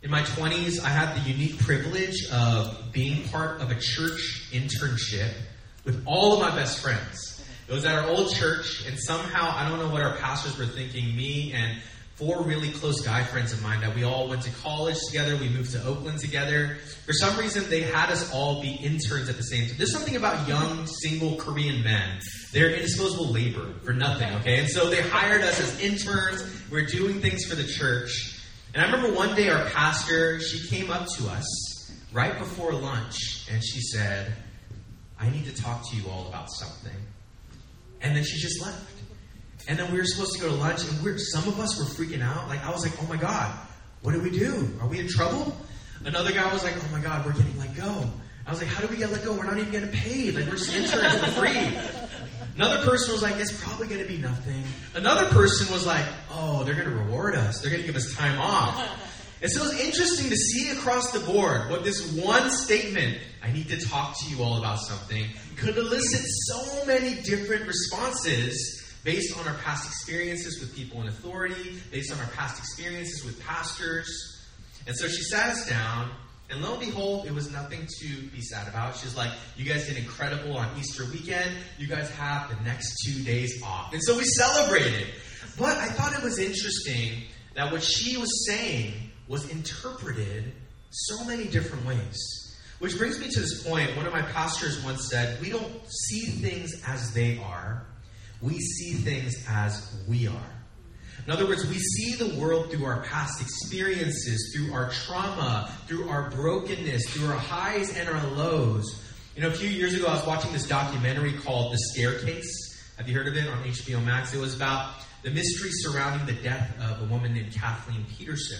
In my 20s, I had the unique privilege of being part of a church internship with all of my best friends. It was at our old church, and somehow, I don't know what our pastors were thinking, me and 4 really close guy friends of mine that we all went to college together, we moved to Oakland together. For some reason, they had us all be interns at the same time. There's something about young, single Korean men. They're indisposable labor for nothing, okay? And so they hired us as interns. We're doing things for the church. And I remember one day our pastor, she came up to us right before lunch, and she said, I need to talk to you all about something. And then she just left. And then we were supposed to go to lunch, and some of us were freaking out. Like, I was like, oh my God, what do we do? Are we in trouble? Another guy was like, oh my God, we're getting let go. I was like, how do we get let go? We're not even getting paid. Like, we're just interns for free. Another person was like, it's probably going to be nothing. Another person was like, oh, they're going to reward us. They're going to give us time off. And so it was interesting to see across the board what this one statement, I need to talk to you all about something, could elicit so many different responses based on our past experiences with people in authority, based on our past experiences with pastors. And so she sat us down, and lo and behold, it was nothing to be sad about. She was like, you guys did incredible on Easter weekend. You guys have the next 2 days off. And so we celebrated. But I thought it was interesting that what she was saying was interpreted so many different ways. Which brings me to this point. One of my pastors once said, we don't see things as they are. We see things as we are. In other words, we see the world through our past experiences, through our trauma, through our brokenness, through our highs and our lows. You know, a few years ago, I was watching this documentary called The Staircase. Have you heard of it? On HBO Max. It was about the mystery surrounding the death of a woman named Kathleen Peterson.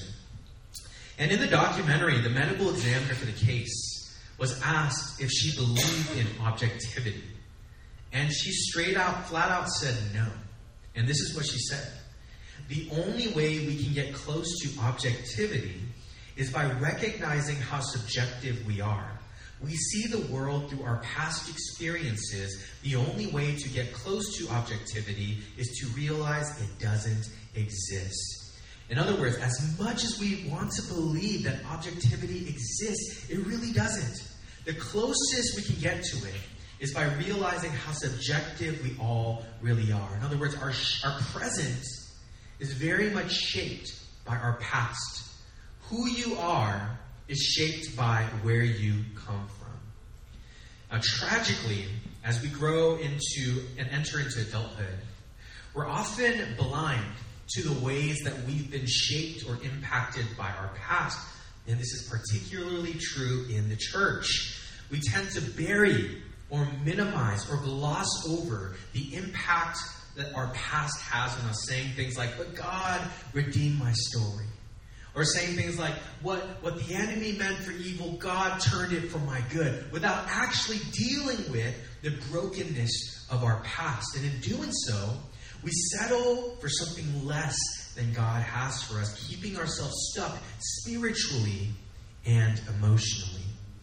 And in the documentary, the medical examiner for the case was asked if she believed in objectivity. And she flat out said no. And this is what she said. The only way we can get close to objectivity is by recognizing how subjective we are. We see the world through our past experiences. The only way to get close to objectivity is to realize it doesn't exist. In other words, as much as we want to believe that objectivity exists, it really doesn't. The closest we can get to it is by realizing how subjective we all really are. In other words, our present is very much shaped by our past. Who you are is shaped by where you come from. Now, tragically, as we grow into and enter into adulthood, we're often blind to the ways that we've been shaped or impacted by our past. And this is particularly true in the church. We tend to bury or minimize or gloss over the impact that our past has on us, saying things like, but God redeemed my story. Or saying things like, what the enemy meant for evil, God turned it for my good, without actually dealing with the brokenness of our past. And in doing so, we settle for something less than God has for us, keeping ourselves stuck spiritually and emotionally.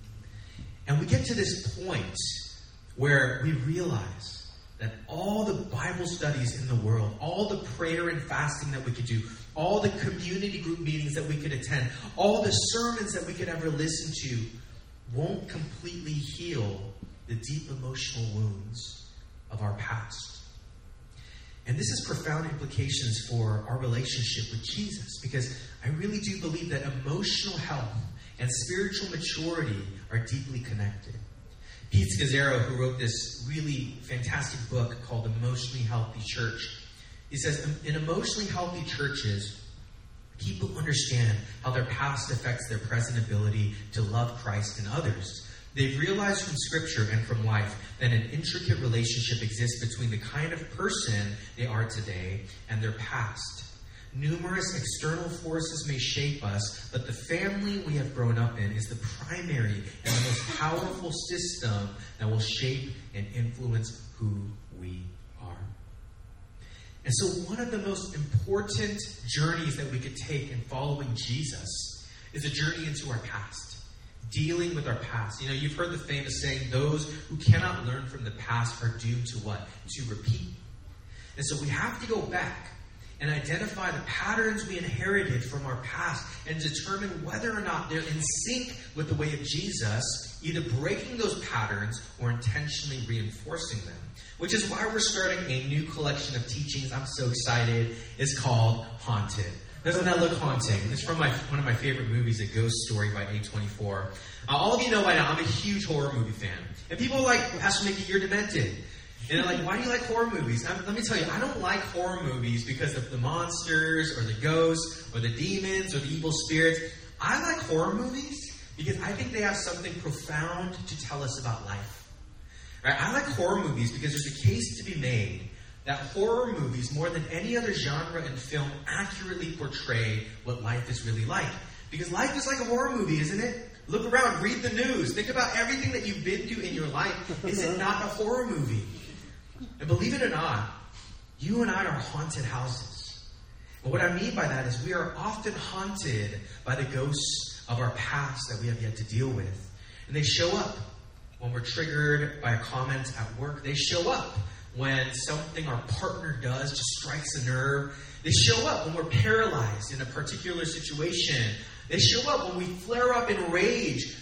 And we get to this point where we realize that all the Bible studies in the world, all the prayer and fasting that we could do, all the community group meetings that we could attend, all the sermons that we could ever listen to, won't completely heal the deep emotional wounds of our past. And this has profound implications for our relationship with Jesus, because I really do believe that emotional health and spiritual maturity are deeply connected. Pete Scazzero, who wrote this really fantastic book called Emotionally Healthy Church, he says, in emotionally healthy churches, people understand how their past affects their present ability to love Christ and others. They've realized from Scripture and from life that an intricate relationship exists between the kind of person they are today and their past. Numerous external forces may shape us, but the family we have grown up in is the primary and the most powerful system that will shape and influence who we are. And so one of the most important journeys that we could take in following Jesus is a journey into our past, dealing with our past. You know, you've heard the famous saying, those who cannot learn from the past are doomed to what? To repeat. And so we have to go back and identify the patterns we inherited from our past and determine whether or not they're in sync with the way of Jesus, either breaking those patterns or intentionally reinforcing them. Which is why we're starting a new collection of teachings. I'm so excited. It's called Haunted. Doesn't that look haunting? It's from one of my favorite movies, A Ghost Story by A24. All of you know by now, I'm a huge horror movie fan. And people are like, Pastor Mickey, you're demented. And they're like, why do you like horror movies? Now, let me tell you, I don't like horror movies because of the monsters or the ghosts or the demons or the evil spirits. I like horror movies because I think they have something profound to tell us about life. Right? I like horror movies because there's a case to be made that horror movies, more than any other genre in film, accurately portray what life is really like. Because life is like a horror movie, isn't it? Look around, read the news, think about everything that you've been through in your life. Is it not a horror movie? And believe it or not, you and I are haunted houses. And what I mean by that is we are often haunted by the ghosts of our past that we have yet to deal with. And they show up when we're triggered by a comment at work. They show up when something our partner does just strikes a nerve. They show up when we're paralyzed in a particular situation. They show up when we flare up in rage.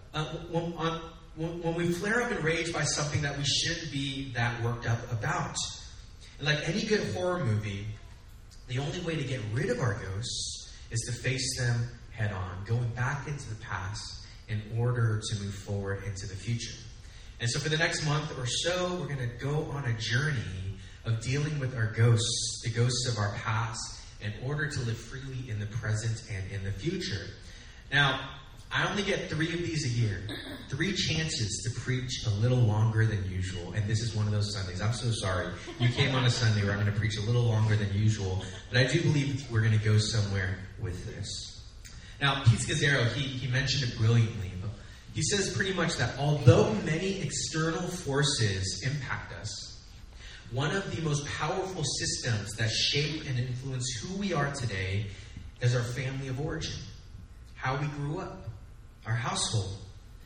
When we flare up in rage by something that we shouldn't be that worked up about. And like any good horror movie, the only way to get rid of our ghosts is to face them head on, going back into the past in order to move forward into the future. And so for the next month or so, we're going to go on a journey of dealing with our ghosts, the ghosts of our past, in order to live freely in the present and in the future. Now, I only get 3 of these a year. 3 chances to preach a little longer than usual. And this is one of those Sundays. I'm so sorry. You came on a Sunday where I'm going to preach a little longer than usual. But I do believe we're going to go somewhere with this. Now, Pete Scazzaro, he mentioned it brilliantly. He says pretty much that although many external forces impact us, one of the most powerful systems that shape and influence who we are today is our family of origin. How we grew up. Our household.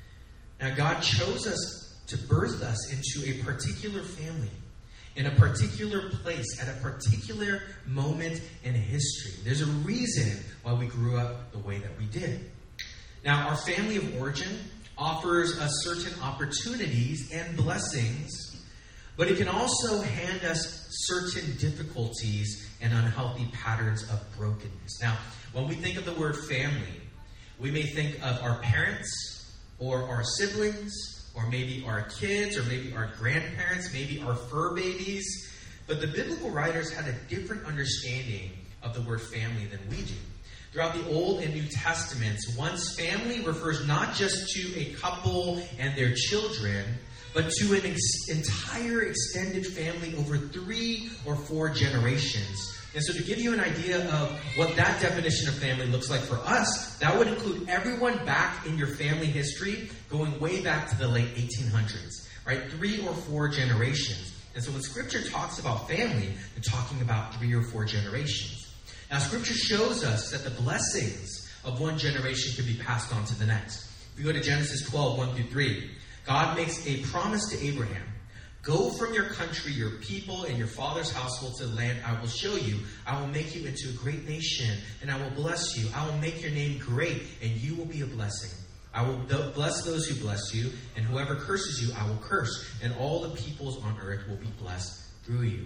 Now, God chose us to birth us into a particular family, in a particular place, at a particular moment in history. There's a reason why we grew up the way that we did. Now, our family of origin offers us certain opportunities and blessings, but it can also hand us certain difficulties and unhealthy patterns of brokenness. Now, when we think of the word family, we may think of our parents, or our siblings, or maybe our kids, or maybe our grandparents, maybe our fur babies. But the biblical writers had a different understanding of the word family than we do. Throughout the Old and New Testaments, one's family refers not just to a couple and their children, but to an entire extended family over 3 or 4 generations. And so to give you an idea of what that definition of family looks like for us, that would include everyone back in your family history, going way back to the late 1800s, right? 3 or 4 generations. And so when Scripture talks about family, they're talking about 3 or 4 generations. Now, Scripture shows us that the blessings of one generation can be passed on to the next. If you go to Genesis 12, 1 through 3, God makes a promise to Abraham. Go from your country, your people, and your father's household to the land I will show you. I will make you into a great nation, and I will bless you. I will make your name great, and you will be a blessing. I will bless those who bless you, and whoever curses you, I will curse. And all the peoples on earth will be blessed through you.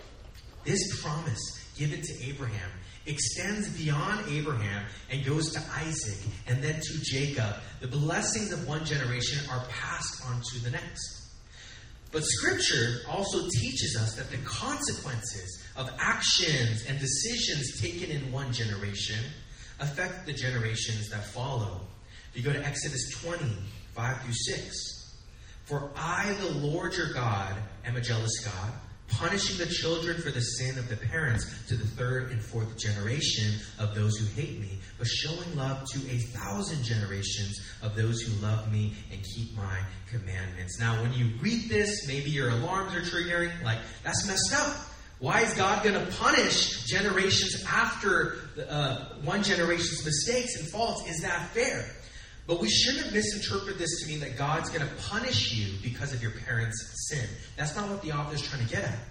This promise given to Abraham extends beyond Abraham and goes to Isaac and then to Jacob. The blessings of one generation are passed on to the next. But Scripture also teaches us that the consequences of actions and decisions taken in one generation affect the generations that follow. If you go to Exodus 20, 5 through 6. For I, the Lord your God, am a jealous God, punishing the children for the sin of the parents to the 3rd and 4th generation of those who hate me, but showing love to 1,000 generations of those who love me and keep my commandments. Now, when you read this, maybe your alarms are triggering, like, that's messed up. Why is God going to punish generations after one generation's mistakes and faults? Is that fair? But we shouldn't misinterpret this to mean that God's going to punish you because of your parents' sin. That's not what the author is trying to get at.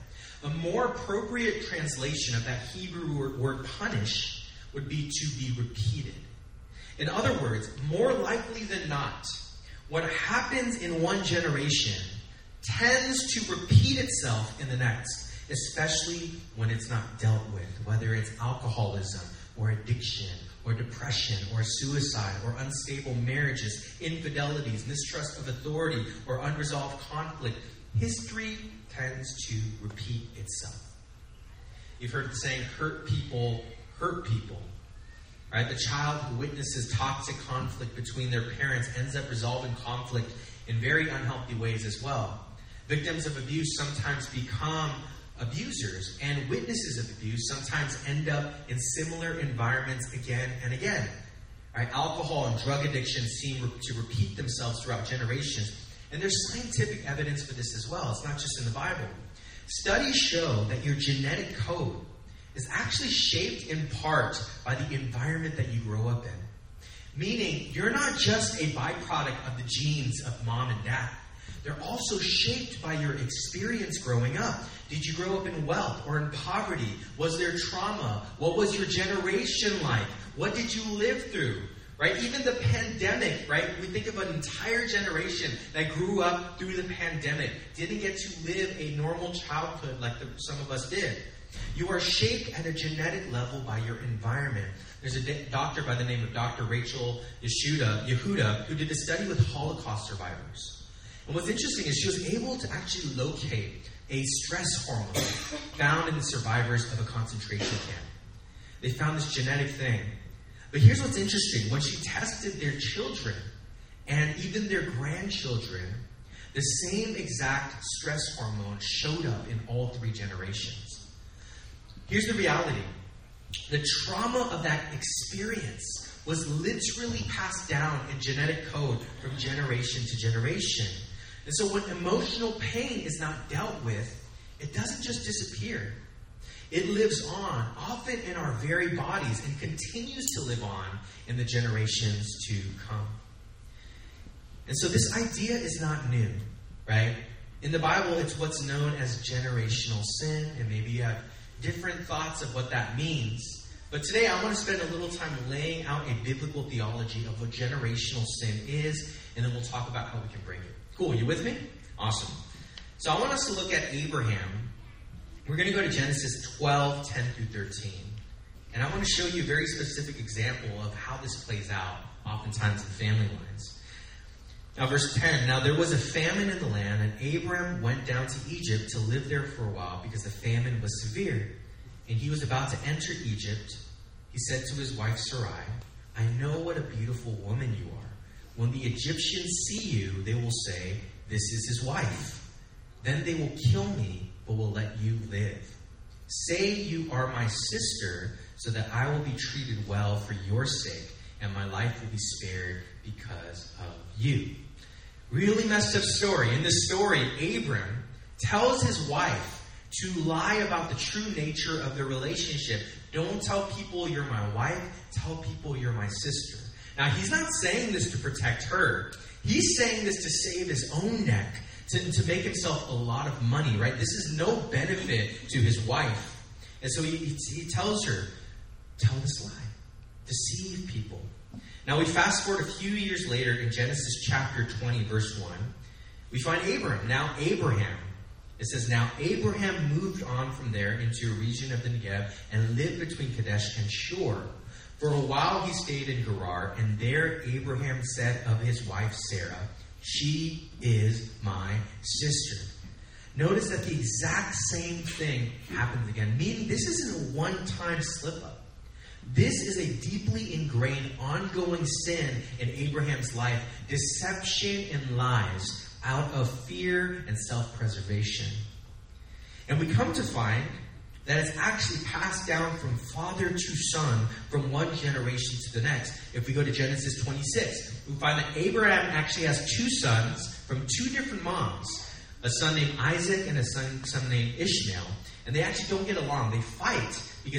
A more appropriate translation of that Hebrew word punish would be to be repeated. In other words, more likely than not, what happens in one generation tends to repeat itself in the next, especially when it's not dealt with, whether it's alcoholism or addiction or depression or suicide or unstable marriages, infidelities, mistrust of authority, or unresolved conflict. History tends to repeat itself. You've heard the saying, hurt people hurt people. Right? The child who witnesses toxic conflict between their parents ends up resolving conflict in very unhealthy ways as well. Victims of abuse sometimes become abusers, and witnesses of abuse sometimes end up in similar environments again and again. Right? Alcohol and drug addiction seem to repeat themselves throughout generations. And there's scientific evidence for this as well. It's not just in the Bible. Studies show that your genetic code is actually shaped in part by the environment that you grow up in. Meaning, you're not just a byproduct of the genes of mom and dad. They're also shaped by your experience growing up. Did you grow up in wealth or in poverty? Was there trauma? What was your generation like? What did you live through? Right? Even the pandemic, right? We think of an entire generation that grew up through the pandemic, didn't get to live a normal childhood like some of us did. You are shaped at a genetic level by your environment. There's a doctor by the name of Dr. Rachel Yehuda who did a study with Holocaust survivors. And what's interesting is she was able to actually locate a stress hormone found in the survivors of a concentration camp. They found this genetic thing. But here's what's interesting. When she tested their children and even their grandchildren, the same exact stress hormone showed up in all three generations. Here's the reality. The trauma of that experience was literally passed down in genetic code from generation to generation. And so when emotional pain is not dealt with, it doesn't just disappear. It lives on, often in our very bodies, and continues to live on in the generations to come. And so this idea is not new, right? In the Bible, it's what's known as generational sin, and maybe you have different thoughts of what that means. But today I want to spend a little time laying out a biblical theology of what generational sin is, and then we'll talk about how we can break it. Cool, you with me? Awesome. So I want us to look at Abraham. We're going to go to Genesis 12, 10 through 13. And I want to show you a very specific example of how this plays out, oftentimes in family lines. Now, verse 10, now there was a famine in the land, and Abram went down to Egypt to live there for a while because the famine was severe. And he was about to enter Egypt. He said to his wife Sarai, I know what a beautiful woman you are. When the Egyptians see you, they will say, this is his wife. Then they will kill me, but will let you live. Say you are my sister, so that I will be treated well for your sake, and my life will be spared because of you. Really messed up story. In this story, Abram tells his wife to lie about the true nature of their relationship. Don't tell people you're my wife. Tell people you're my sister. Now, he's not saying this to protect her. He's saying this to save his own neck, to make himself a lot of money, right? This is no benefit to his wife. And so he tells her, tell this lie. Deceive people. Now, we fast forward a few years later in Genesis chapter 20, verse 1. We find Abram. Now, Abraham. It says, now Abraham moved on from there into a region of the Negev and lived between Kadesh and Shur. For a while he stayed in Gerar, and there Abraham said of his wife Sarah, she is my sister. Notice that the exact same thing happens again, meaning this isn't a one-time slip-up. This is a deeply ingrained, ongoing sin in Abraham's life, deception and lies out of fear and self-preservation. And we come to find that it's actually passed down from father to son, from one generation to the next. If we go to Genesis 26, we find that Abraham actually has two sons from two different moms, a son named Isaac and a son named Ishmael. And they actually don't get along. They fight because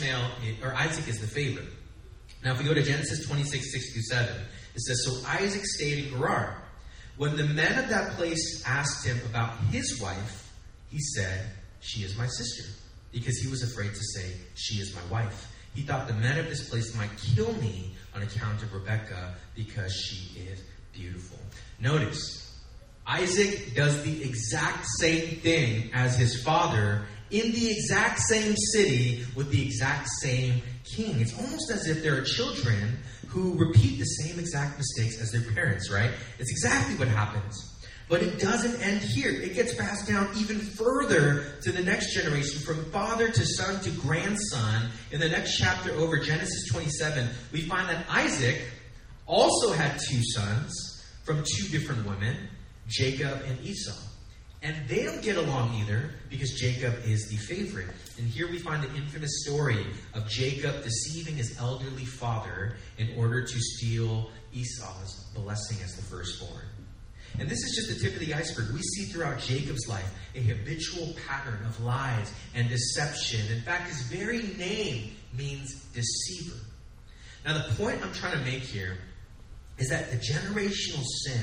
Isaac is the favorite. Now, if we go to Genesis 26, 6 through 7, it says, so Isaac stayed in Gerar. When the men of that place asked him about his wife, he said, she is my sister, because he was afraid to say, she is my wife. He thought the men of this place might kill me on account of Rebekah, because she is beautiful. Notice, Isaac does the exact same thing as his father in the exact same city with the exact same king. It's almost as if there are children who repeat the same exact mistakes as their parents, right? It's exactly what happens. But it doesn't end here. It gets passed down even further to the next generation, from father to son to grandson. In the next chapter over, Genesis 27, we find that Isaac also had 2 sons from 2 different women, Jacob and Esau. And they don't get along either, because Jacob is the favorite. And here we find the infamous story of Jacob deceiving his elderly father in order to steal Esau's blessing as the firstborn. And this is just the tip of the iceberg. We see throughout Jacob's life a habitual pattern of lies and deception. In fact, his very name means deceiver. Now, the point I'm trying to make here is that the generational sin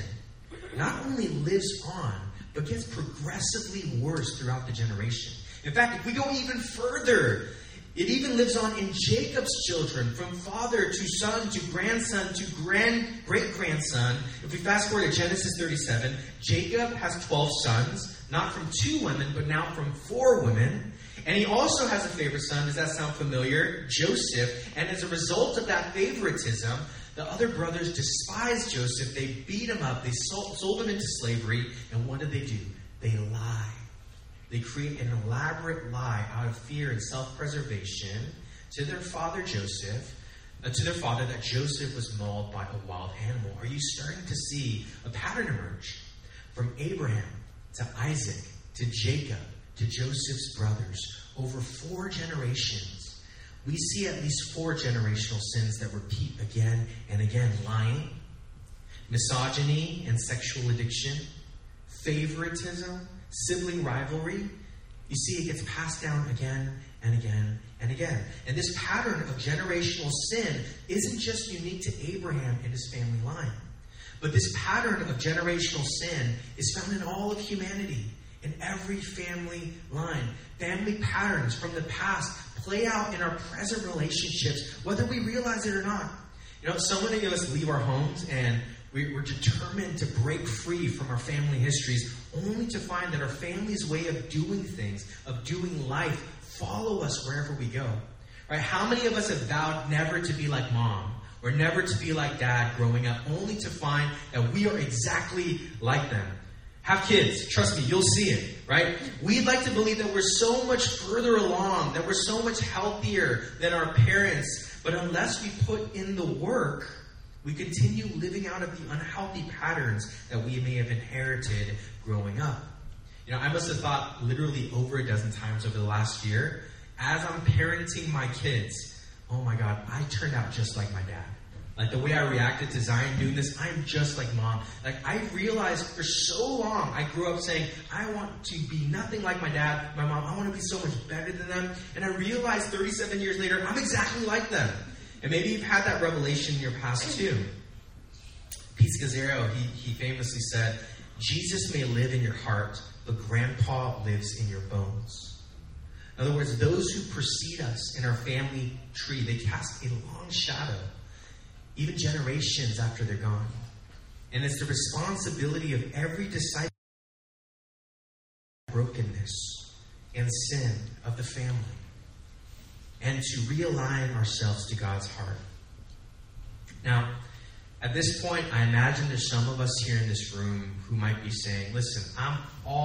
not only lives on, but gets progressively worse throughout the generation. In fact, if we go even further, it even lives on in Jacob's children, from father to son to grandson to great-grandson. If we fast forward to Genesis 37, Jacob has 12 sons, not from 2 women, but now from 4 women. And he also has a favorite son. Does that sound familiar? Joseph. And as a result of that favoritism, the other brothers despised Joseph. They beat him up. They sold him into slavery. And what did they do? They lie. They create an elaborate lie out of fear and self-preservation to their father Joseph, to their father, that Joseph was mauled by a wild animal. Are you starting to see a pattern emerge? From Abraham to Isaac to Jacob to Joseph's brothers, over 4 generations, we see at least 4 generational sins that repeat again and again. Lying, misogyny and sexual addiction, favoritism, sibling rivalry. You see, it gets passed down again and again and again. And this pattern of generational sin isn't just unique to Abraham and his family line. But this pattern of generational sin is found in all of humanity, in every family line. Family patterns from the past play out in our present relationships, whether we realize it or not. You know, so many of us leave our homes and we're determined to break free from our family histories, only to find that our family's way of doing things, of doing life, follow us wherever we go. Right? How many of us have vowed never to be like mom or never to be like dad growing up, only to find that we are exactly like them? Have kids. Trust me, you'll see it, right? We'd like to believe that we're so much further along, that we're so much healthier than our parents. But unless we put in the work, we continue living out of the unhealthy patterns that we may have inherited growing up. You know, I must have thought literally over a dozen times over the last year, as I'm parenting my kids, oh my God, I turned out just like my dad. Like the way I reacted to Zion doing this, I'm just like mom. Like I realized for so long, I grew up saying, I want to be nothing like my dad, my mom. I want to be so much better than them. And I realized 37 years later, I'm exactly like them. And maybe you've had that revelation in your past too. Pete Scazzaro, he famously said, Jesus may live in your heart, but grandpa lives in your bones. In other words, those who precede us in our family tree, they cast a long shadow, even generations after they're gone. And it's the responsibility of every disciple brokenness and sin of the family, and to realign ourselves to God's heart. Now, at this point, I imagine there's some of us here in this room who might be saying, listen, I'm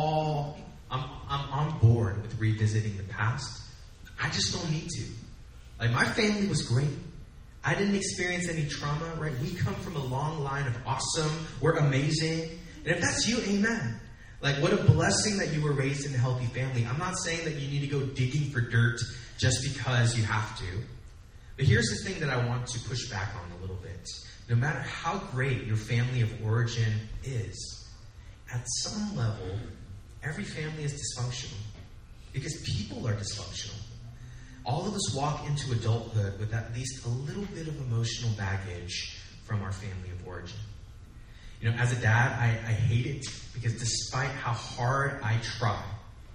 on board with revisiting the past. I just don't need to. Like, my family was great. I didn't experience any trauma, right? We come from a long line of awesome. We're amazing. And if that's you, amen. Like, what a blessing that you were raised in a healthy family. I'm not saying that you need to go digging for dirt just because you have to. But here's the thing that I want to push back on a little bit. No matter how great your family of origin is, at some level, every family is dysfunctional. Because people are dysfunctional. All of us walk into adulthood with at least a little bit of emotional baggage from our family of origin. You know, as a dad, I hate it because despite how hard I try,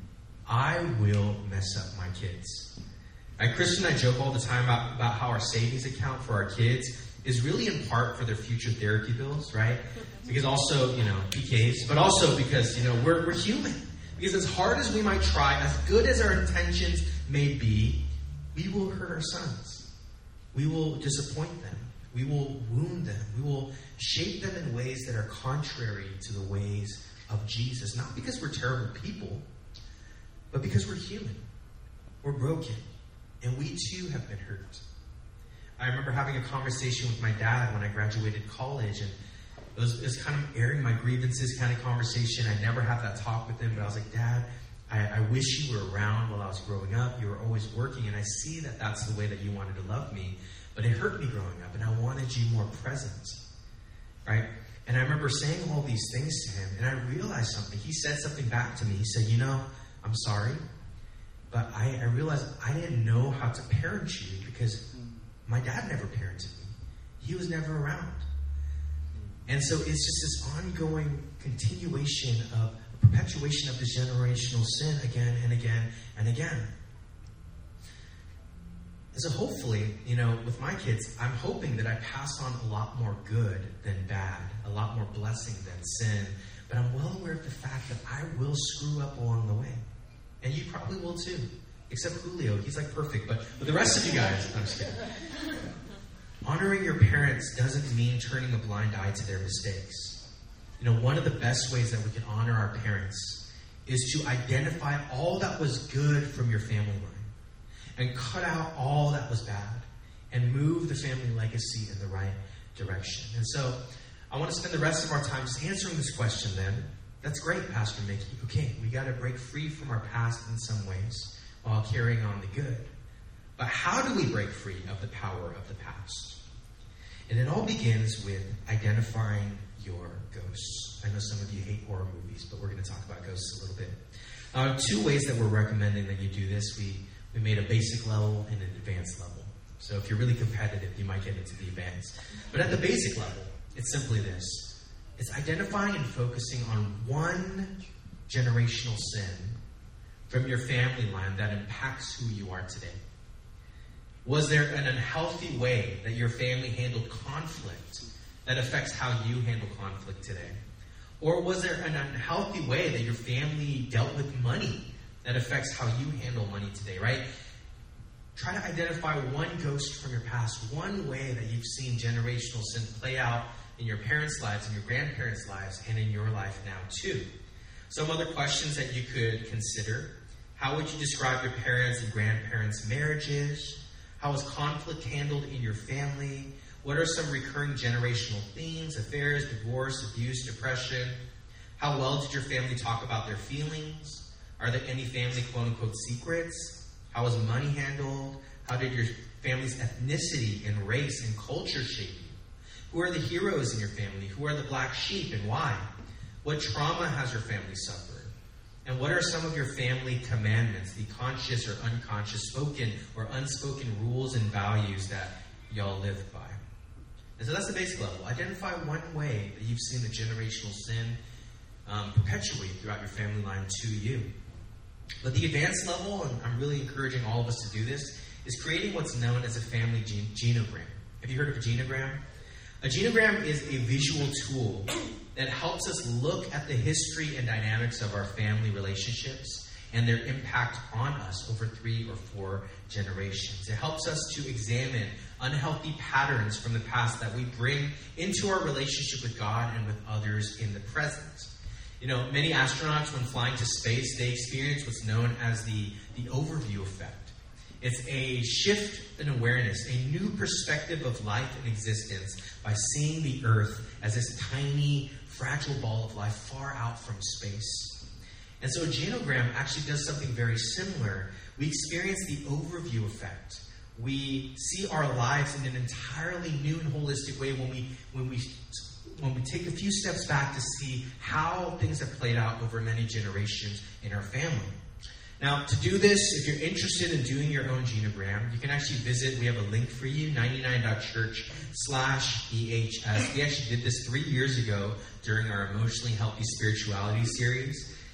I will mess up my kids. Right? Kristen and I joke all the time about how our savings account for our kids is really in part for their future therapy bills, right? Because also, PKs, but also because, we're human. Because as hard as we might try, as good as our intentions may be, we will hurt our sons. We will disappoint them. We will wound them. We will shape them in ways that are contrary to the ways of Jesus. Not because we're terrible people, but because we're human. We're broken. And we too have been hurt. I remember having a conversation with my dad when I graduated college, and it was kind of airing my grievances kind of conversation. I never had that talk with him, but I was like, Dad, I wish you were around while I was growing up. You were always working, and I see that that's the way that you wanted to love me, but it hurt me growing up, and I wanted you more present, right? And I remember saying all these things to him, and I realized something. He said something back to me. He said, I'm sorry, but I realized I didn't know how to parent you because my dad never parented me. He was never around. And so it's just this ongoing continuation of perpetuation of this generational sin again and again and again. And so hopefully, with my kids, I'm hoping that I pass on a lot more good than bad, a lot more blessing than sin. But I'm well aware of the fact that I will screw up along the way. And you probably will too. Except Julio, he's like perfect. But the rest of you guys, I'm just kidding. Honoring your parents doesn't mean turning a blind eye to their mistakes. One of the best ways that we can honor our parents is to identify all that was good from your family line and cut out all that was bad and move the family legacy in the right direction. And so I want to spend the rest of our time just answering this question then. That's great, Pastor Mickey. Okay, we got to break free from our past in some ways while carrying on the good. But how do we break free of the power of the past? And it all begins with identifying your ghosts. I know some of you hate horror movies, but we're going to talk about ghosts a little bit. 2 ways that we're recommending that you do this. We made a basic level and an advanced level. So if you're really competitive, you might get into the advanced. But at the basic level, it's simply this. It's identifying and focusing on one generational sin from your family line that impacts who you are today. Was there an unhealthy way that your family handled conflict that affects how you handle conflict today? Or was there an unhealthy way that your family dealt with money that affects how you handle money today, right? Try to identify one ghost from your past, one way that you've seen generational sin play out in your parents' lives, in your grandparents' lives, and in your life now too. Some other questions that you could consider. How would you describe your parents' and grandparents' marriages? How was conflict handled in your family? What are some recurring generational themes, affairs, divorce, abuse, depression? How well did your family talk about their feelings? Are there any family quote-unquote secrets? How was money handled? How did your family's ethnicity and race and culture shape you? Who are the heroes in your family? Who are the black sheep and why? What trauma has your family suffered? And what are some of your family commandments, the conscious or unconscious, spoken or unspoken rules and values that y'all live by? And so that's the basic level. Identify one way that you've seen the generational sin perpetuate throughout your family line to you. But the advanced level, and I'm really encouraging all of us to do this, is creating what's known as a family genogram. Have you heard of a genogram? A genogram is a visual tool that helps us look at the history and dynamics of our family relationships and their impact on us over 3 or 4 generations. It helps us to examine unhealthy patterns from the past that we bring into our relationship with God and with others in the present. Many astronauts, when flying to space, they experience what's known as the overview effect. It's a shift in awareness, a new perspective of life and existence by seeing the Earth as this tiny, fragile ball of life far out from space. And so a genogram actually does something very similar. We experience the overview effect. We see our lives in an entirely new and holistic way when we take a few steps back to see how things have played out over many generations in our family. Now, to do this, if you're interested in doing your own genogram, you can actually visit, we have a link for you, 99.church/EHS. We actually did this 3 years ago during our Emotionally Healthy Spirituality series.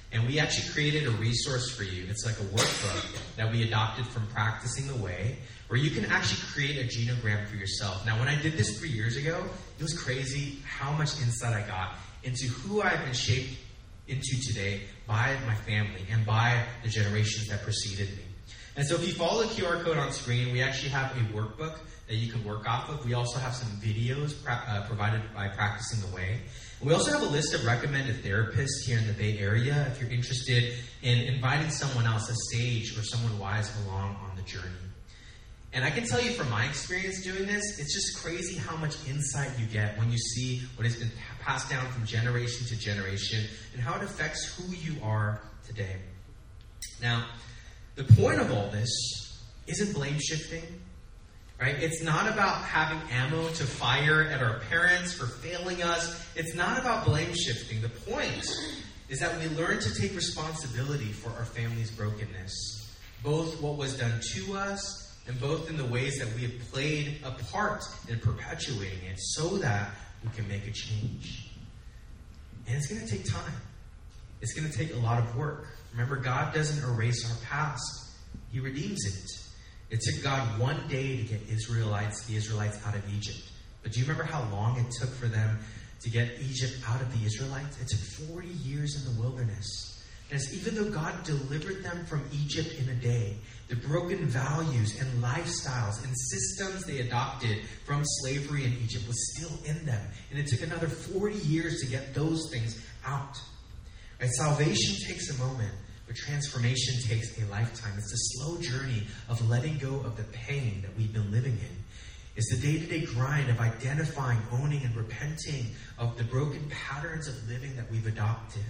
And we actually created a resource for you. It's like a workbook that we adopted from Practicing the Way, where you can actually create a genogram for yourself. Now, when I did this 3 years ago, it was crazy how much insight I got into who I've been shaped into today by my family and by the generations that preceded me. And so if you follow the QR code on screen, we actually have a workbook that you can work off of. We also have some videos provided by Practicing the Way. We also have a list of recommended therapists here in the Bay Area if you're interested in inviting someone else, a sage or someone wise, along on the journey. And I can tell you from my experience doing this, it's just crazy how much insight you get when you see what has been passed down from generation to generation and how it affects who you are today. Now, the point of all this isn't blame shifting, right? It's not about having ammo to fire at our parents for failing us. It's not about blame shifting. The point is that we learn to take responsibility for our family's brokenness, both what was done to us and both in the ways that we have played a part in perpetuating it so that we can make a change. And it's going to take time. It's going to take a lot of work. Remember, God doesn't erase our past. He redeems it. It took God one day to get the Israelites out of Egypt. But do you remember how long it took for them to get Egypt out of the Israelites? It took 40 years in the wilderness. And even though God delivered them from Egypt in a day, the broken values and lifestyles and systems they adopted from slavery in Egypt was still in them. And it took another 40 years to get those things out. Right? Salvation takes a moment, but transformation takes a lifetime. It's a slow journey of letting go of the pain that we've been living in. It's the day-to-day grind of identifying, owning, and repenting of the broken patterns of living that we've adopted.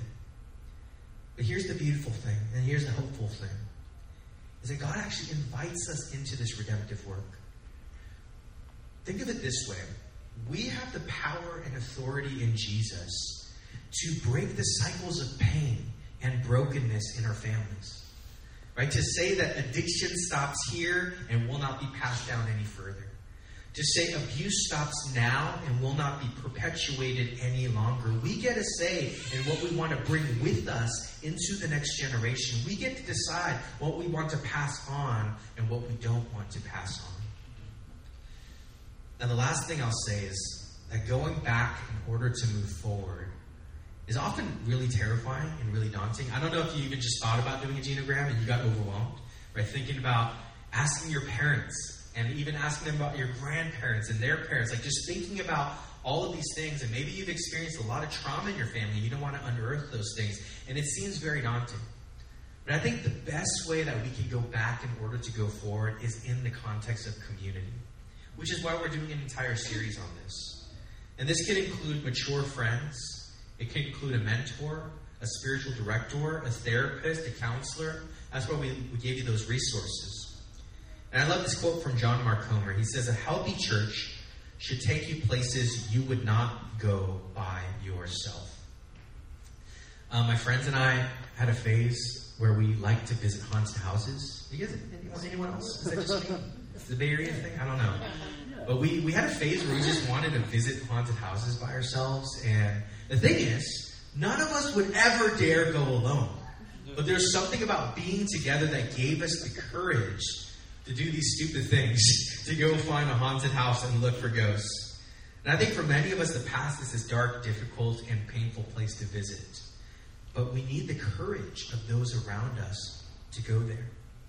But here's the beautiful thing, and here's the hopeful thing, is that God actually invites us into this redemptive work. Think of it this way. We have the power and authority in Jesus to break the cycles of pain and brokenness in our families. Right? To say that addiction stops here and will not be passed down any further. To say abuse stops now and will not be perpetuated any longer. We get a say in what we want to bring with us into the next generation. We get to decide what we want to pass on and what we don't want to pass on. Now, the last thing I'll say is that going back in order to move forward is often really terrifying and really daunting. I don't know if you even just thought about doing a genogram and you got overwhelmed, right? Thinking about asking your parents and even asking them about your grandparents and their parents, like just thinking about all of these things. And maybe you've experienced a lot of trauma in your family. You don't want to unearth those things. And it seems very daunting. But I think the best way that we can go back in order to go forward is in the context of community, which is why we're doing an entire series on this. And this can include mature friends. It can include a mentor, a spiritual director, a therapist, a counselor. That's why we gave you those resources. And I love this quote from John Mark Comer. He says, "A healthy church should take you places you would not go by yourself." My friends and I had a phase where we liked to visit haunted houses. You guys, anyone else? Is that just me? Is the Bay Area thing? I don't know. But we had a phase where we just wanted to visit haunted houses by ourselves. And the thing is, none of us would ever dare go alone. But there's something about being together that gave us the courage to do these stupid things, to go find a haunted house and look for ghosts. And I think for many of us, the past is this dark, difficult, and painful place to visit. But we need the courage of those around us to go there.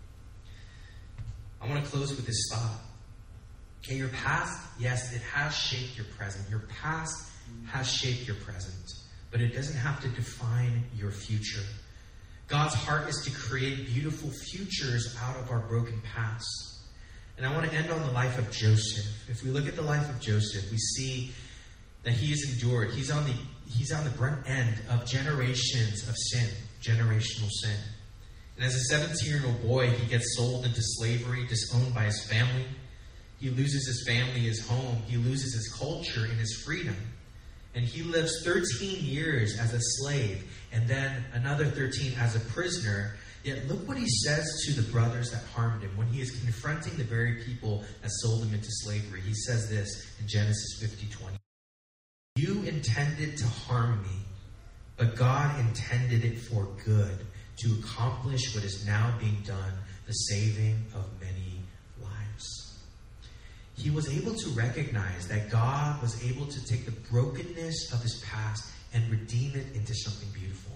I want to close with this thought. Okay, your past, yes, it has shaped your present. Your past has shaped your present. But it doesn't have to define your future. God's heart is to create beautiful futures out of our broken past. And I want to end on the life of Joseph. If we look at the life of Joseph, we see that he has endured. He's on the brunt end of generations of sin, generational sin. And as a 17-year-old boy, he gets sold into slavery, disowned by his family. He loses his family, his home. He loses his culture and his freedom. And he lives 13 years as a slave, and then another 13 as a prisoner. Yet look what he says to the brothers that harmed him when he is confronting the very people that sold him into slavery. He says this in Genesis 50:20. "You intended to harm me, but God intended it for good, to accomplish what is now being done, the saving of many lives. He was able to recognize that God was able to take the brokenness of his past and redeem it into something beautiful.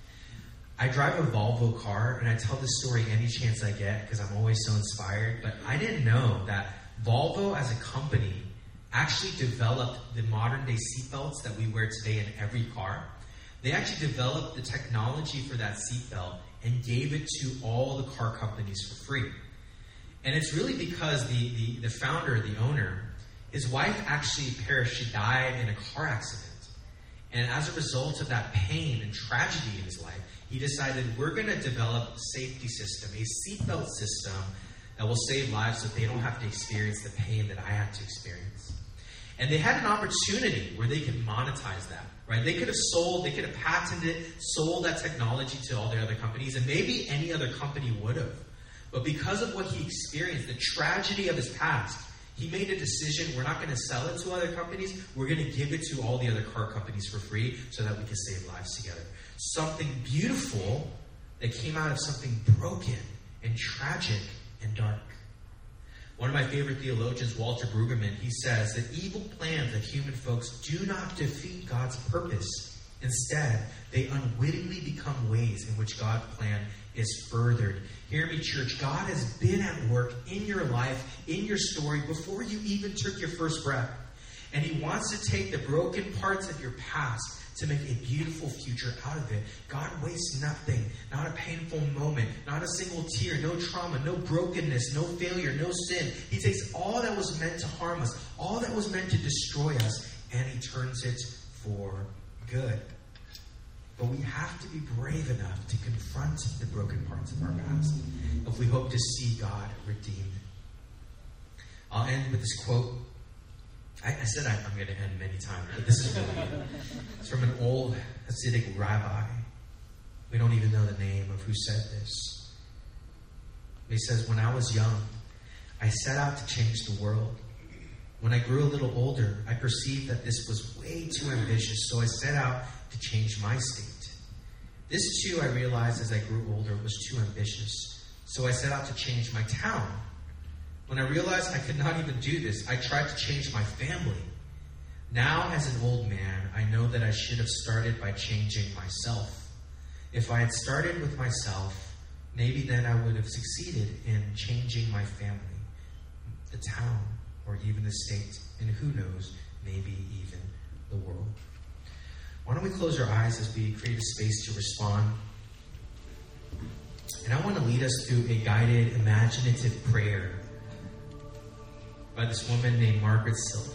I drive a Volvo car, and I tell this story any chance I get because I'm always so inspired, but I didn't know that Volvo as a company actually developed the modern day seatbelts that we wear today in every car. They actually developed the technology for that seatbelt and gave it to all the car companies for free. And it's really because the founder, the owner, his wife actually perished. She died in a car accident. And as a result of that pain and tragedy in his life, he decided, we're going to develop a safety system, a seatbelt system that will save lives so they don't have to experience the pain that I had to experience. And they had an opportunity where they could monetize that, right? They could have patented, sold that technology to all the other companies, and maybe any other company would have. But because of what he experienced, the tragedy of his past, he made a decision, we're not going to sell it to other companies, we're going to give it to all the other car companies for free so that we can save lives together. Something beautiful that came out of something broken and tragic and dark. One of my favorite theologians, Walter Brueggemann, he says that evil plans of human folks do not defeat God's purpose. Instead, they unwittingly become ways in which God's plan is furthered. Hear me, church. God has been at work in your life, in your story, before you even took your first breath. And he wants to take the broken parts of your past to make a beautiful future out of it. God wastes nothing, not a painful moment, not a single tear, no trauma, no brokenness, no failure, no sin. He takes all that was meant to harm us, all that was meant to destroy us, and he turns it for good. But we have to be brave enough to confront the broken parts of our past if we hope to see God redeemed. I'll end with this quote. I said I'm going to end many times, but this is really good. It's from an old Hasidic rabbi. We don't even know the name of who said this. He says, when I was young, I set out to change the world. When I grew a little older, I perceived that this was way too ambitious, so I set out to change my state. This too, I realized as I grew older, was too ambitious, so I set out to change my town. When I realized I could not even do this, I tried to change my family. Now, as an old man, I know that I should have started by changing myself. If I had started with myself, maybe then I would have succeeded in changing my family, the town, or even the state, and who knows, maybe even the world. Why don't we close our eyes as we create a space to respond? And I want to lead us through a guided, imaginative prayer by this woman named Margaret Silf.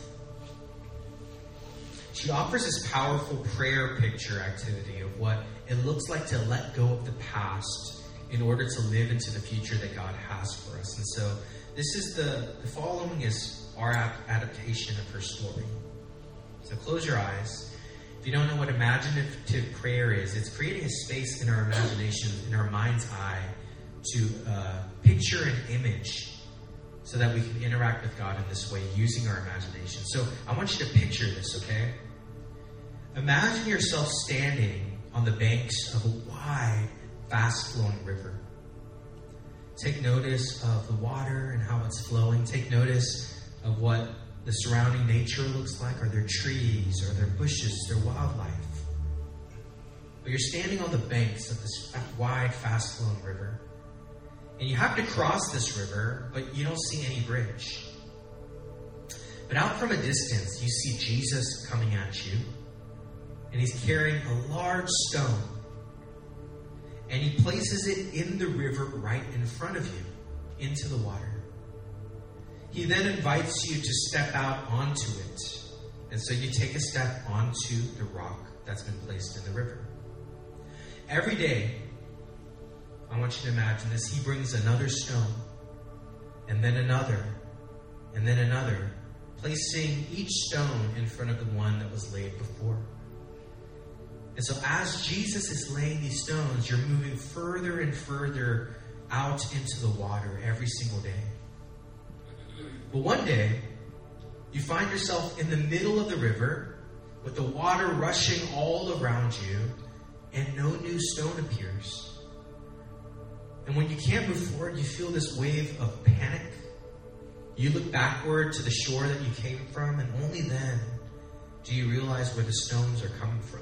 She offers this powerful prayer picture activity of what it looks like to let go of the past in order to live into the future that God has for us. And so this is the following is our adaptation of her story. So close your eyes. If you don't know what imaginative prayer is, it's creating a space in our imagination, in our mind's eye, to picture an image so that we can interact with God in this way using our imagination. So I want you to picture this, okay? Imagine yourself standing on the banks of a wide, fast-flowing river. Take notice of the water and how it's flowing. Take notice of what the surrounding nature looks like. Are there trees? Are there bushes? Is there wildlife? But you're standing on the banks of this wide, fast-flowing river. And you have to cross this river, but you don't see any bridge. But out from a distance, you see Jesus coming at you. And he's carrying a large stone. And he places it in the river right in front of you, into the water. He then invites you to step out onto it. And so you take a step onto the rock that's been placed in the river. Every day, I want you to imagine this. He brings another stone, and then another, and then another, placing each stone in front of the one that was laid before. And so as Jesus is laying these stones, you're moving further and further out into the water every single day. But one day, you find yourself in the middle of the river with the water rushing all around you, and no new stone appears. And when you can't move forward, you feel this wave of panic. You look backward to the shore that you came from, and only then do you realize where the stones are coming from.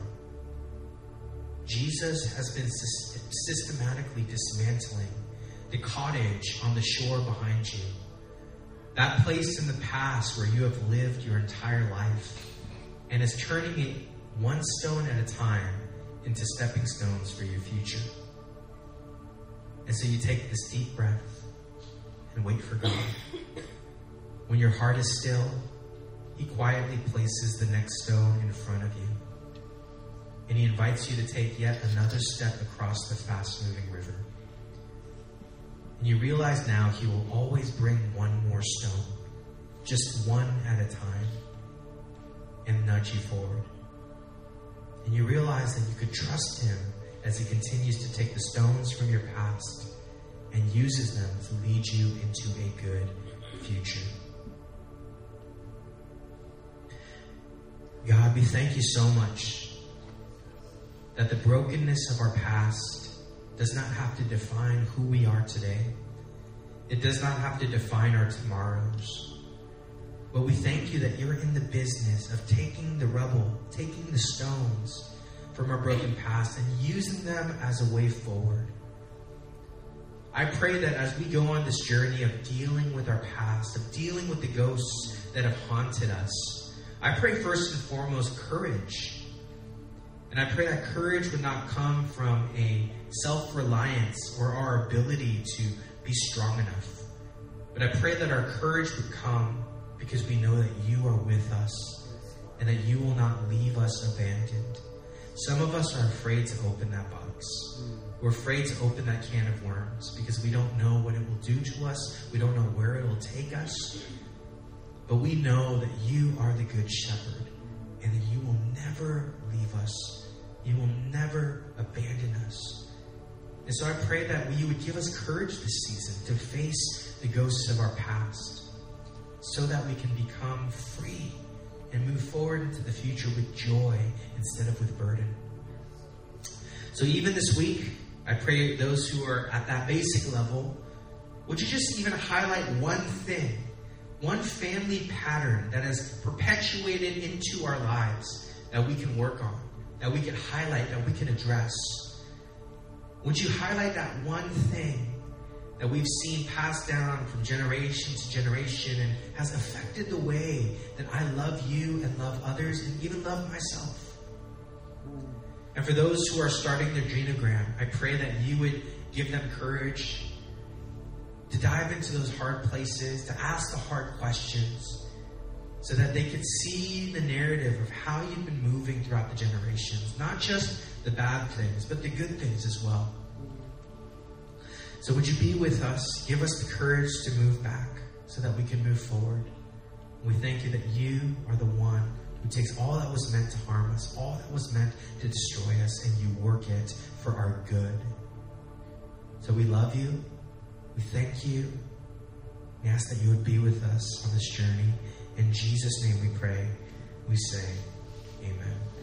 Jesus has been systematically dismantling the cottage on the shore behind you. That place in the past where you have lived your entire life, and is turning it one stone at a time into stepping stones for your future. And so you take this deep breath and wait for God. When your heart is still, He quietly places the next stone in front of you. And He invites you to take yet another step across the fast-moving river. And you realize now He will always bring one more stone, just one at a time, and nudge you forward. And you realize that you could trust Him as He continues to take the stones from your past and uses them to lead you into a good future. God, we thank you so much that the brokenness of our past does not have to define who we are today. It does not have to define our tomorrows. But we thank you that you're in the business of taking the rubble, taking the stones from our broken past and using them as a way forward. I pray that as we go on this journey of dealing with our past, of dealing with the ghosts that have haunted us, I pray first and foremost courage. And I pray that courage would not come from a self-reliance or our ability to be strong enough. But I pray that our courage would come because we know that you are with us and that you will not leave us abandoned. Some of us are afraid to open that box. We're afraid to open that can of worms because we don't know what it will do to us. We don't know where it will take us. But we know that you are the good shepherd and that you will never leave us. You will never abandon us. And so I pray that you would give us courage this season to face the ghosts of our past so that we can become free and move forward into the future with joy instead of with burden. So even this week, I pray those who are at that basic level, would you just even highlight one thing, one family pattern that has perpetuated into our lives that we can work on, that we can highlight, that we can address? Would you highlight that one thing that we've seen passed down from generation to generation and has affected the way that I love you and love others and even love myself? And for those who are starting their genogram, I pray that you would give them courage to dive into those hard places, to ask the hard questions, so that they could see the narrative of how you've been moving throughout the generations. Not just the bad things, but the good things as well. So would you be with us? Give us the courage to move back so that we can move forward. We thank you that you are the one who takes all that was meant to harm us, all that was meant to destroy us, and you work it for our good. So we love you. We thank you. We ask that you would be with us on this journey. In Jesus' name we pray. We say, amen.